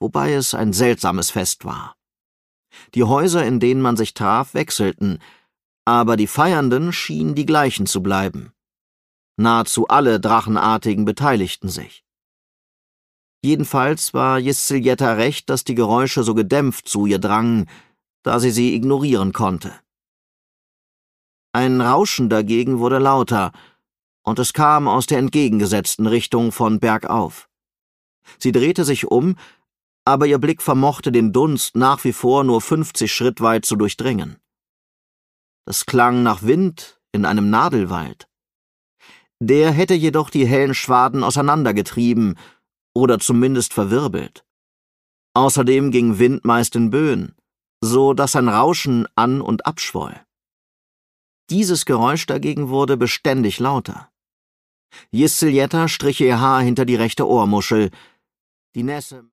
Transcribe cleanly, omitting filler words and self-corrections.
wobei es ein seltsames Fest war. Die Häuser, in denen man sich traf, wechselten, aber die Feiernden schienen die gleichen zu bleiben. Nahezu alle Drachenartigen beteiligten sich. Jedenfalls war Jisceljetta recht, dass die Geräusche so gedämpft zu ihr drangen, da sie ignorieren konnte. Ein Rauschen dagegen wurde lauter, und es kam aus der entgegengesetzten Richtung von bergauf. Sie drehte sich um, aber ihr Blick vermochte den Dunst nach wie vor nur 50 Schritt weit zu durchdringen. Das klang nach Wind in einem Nadelwald. Der hätte jedoch die hellen Schwaden auseinandergetrieben oder zumindest verwirbelt. Außerdem ging Wind meist in Böen, so dass ein Rauschen an- und abschwoll. Dieses Geräusch dagegen wurde beständig lauter. Jisceljetta strich ihr Haar hinter die rechte Ohrmuschel. Die Nässe